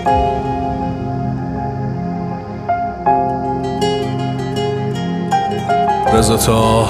رضا تا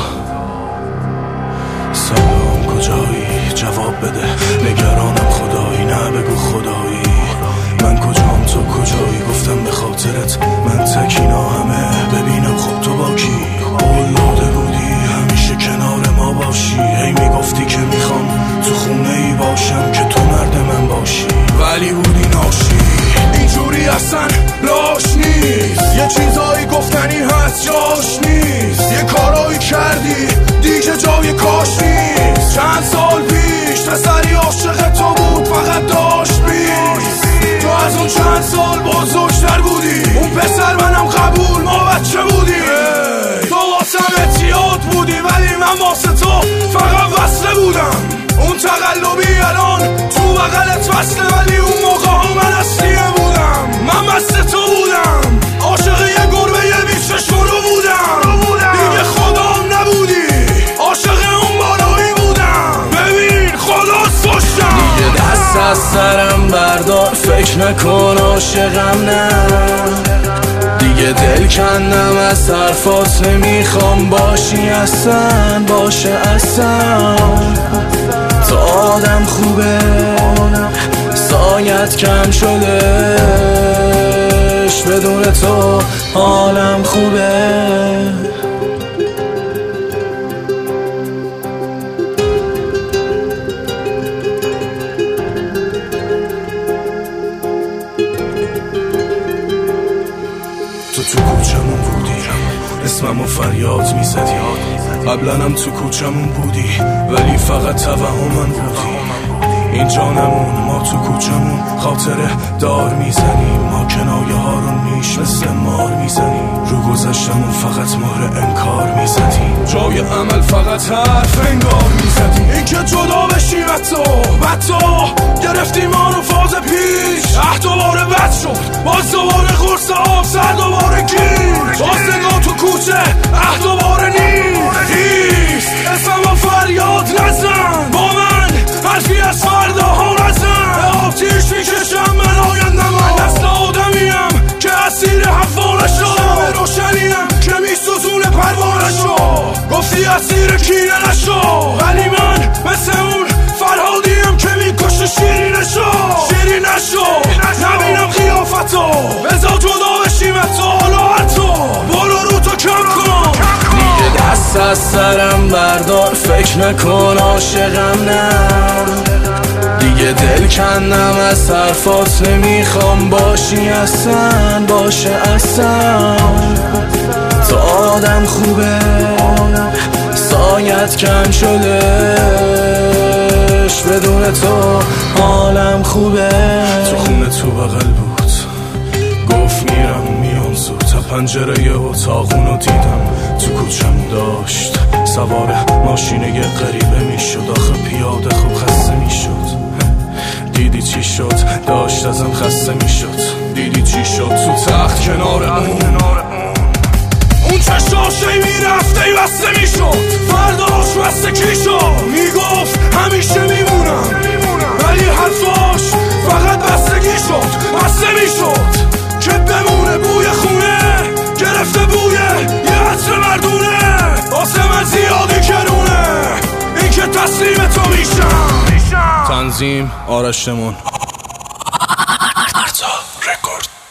سلام کجایی؟ جواب بده، نگرانم خدایی، نه بگو خدایی. من کجام تو کجایی؟ گفتم به خاطرت من تکینا همه ببینم. خب تو با کی؟ قول داده بودی همیشه کنار ما باشی، هی میگفتی که میخوام تو خونه ای باشم که تو مرد من باشی، ولی بودی ناشی. اینجوری اصلا راش نیست، یه چیزایی گفتنی هست جاش نیست، یه کارایی کردی دیگه جای کاش نیست. چند سال پیش پسری عاشق تو بود فقط داشت بیست، تو از اون چند سال بزرگتر بودی، اون پسر منم قبول ما بچه بودی. تو واسم اتیاد بودی ولی من واسه تو فقط وصله بودم. اون تقلبی الان تو بغلت وصله، ولی اون موقع ها من اصلیه بودم. من مست تو بودم، عاشق یه گربه یه بیچشمونو بودم. دیگه خدام نبودی، عاشق اون بالایی بودم. ببین خدا سوشم دیگه، دست از سرم بردار، فکر نکن عاشقم نه دیگه. دل کندم از حرفات، نمیخوام باشی اصلا، باشه اصلا. تو آدم خوبه سایت کم شدش، بدون تو حالم خوبه. تو کوچمون بودی، اسممو فریاد میزدی، قبلنم تو کوچمون بودی ولی فقط توهمم بودی. اینجا نمون، ما تو کوچمون خاطره دار میزنیم، ما کنایه ها رو نیش مثل مار میزنیم، رو گذشتمون فقط مهر انکار میزدیم، جای عمل فقط حرف انگار میزدیم. این که جدا بشیم حتی گرفتیم ما رو فاز پیش، دوباره بد شد، باز دوباره قرص آب سر دوباره گیر، باز نگاه تو کوچه دوباره نیست. اسمم فریاد نزن، با من حرفی از فردا ها نزن. آتیش میکشم من آینده، من دست آدمیم که اسیر حفانه شد، شب روشنیم که میسوزونه پروانه شد. گفتی اسیر کینه نشو، ولی من مثل اون فرهادیم که میکشه شیرینه شو. نبینم قیافتو، بذار جدا بشیم حتی برو رو تو کم کن دیگه. دست از سرم بردار، فکر نکن عاشقم نه دیگه. دل کندم از حرفات، نمیخوام باشی اصلا، باشه اصلا. تو آدم خوبه سایت کم شدش، بدون تو حالم خوبه. تو خونه تو بغل بود، گفت میرم میام زود، تا پنجره اتاقونو دیدم تو کوچم داشت، سوار ماشینه یه غریبه میشد، آخه پیاده خوب خسته میشد. دیدی چی شد؟ داشت ازم خسته میشد. دیدی چی شد؟ تو تخت کنار اون چشاشی میرفته ای بسته میشد، فرداش بسته کی شد؟ میگفت همیشه میمونم، ولی حرفاش فقط بستگی شد، بسته میشد که بمونه. بوی خونه گرفته، بوی یه عطر مردونه، واسه من زیادی کرونه این که تسلیم تو میشم. تنظیم آرش شمون. رکورد.